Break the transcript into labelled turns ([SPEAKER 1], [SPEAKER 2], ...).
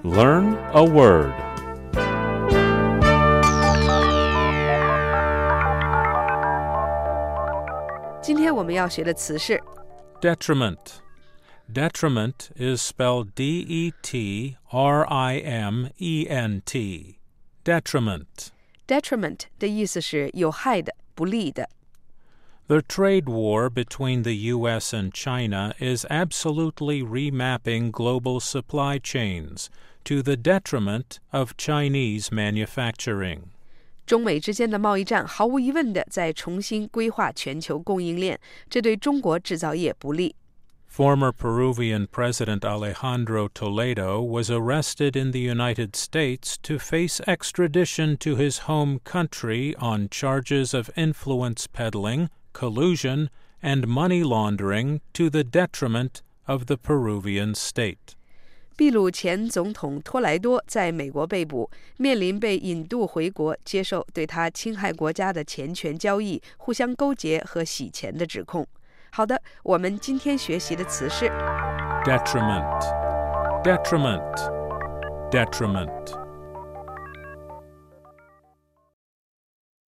[SPEAKER 1] Learn a word.
[SPEAKER 2] 今天我们要学的词是
[SPEAKER 1] Detriment. Detriment is spelled D-E-T-R-I-M-E-N-T. Detriment.
[SPEAKER 2] detriment 的意思是有害的、不利的。
[SPEAKER 1] The trade war between the U.S. and China is absolutely remapping global supply chains to the detriment of Chinese manufacturing.
[SPEAKER 2] 中美之间的贸易战毫无疑问的在重新规划全球供应链，这对中国制造业不利。
[SPEAKER 1] Former Peruvian President Alejandro Toledo was arrested in the United States to face extradition to his home country on charges of influence peddling, collusion, and money laundering to the detriment of the Peruvian state.
[SPEAKER 2] 秘鲁前总统托莱多在美国被捕，面临被引渡回国接受对他侵害国家的钱权交易、互相勾结和洗钱的指控。好的，我们今天学习的词是
[SPEAKER 1] Detriment. Detriment. Detriment.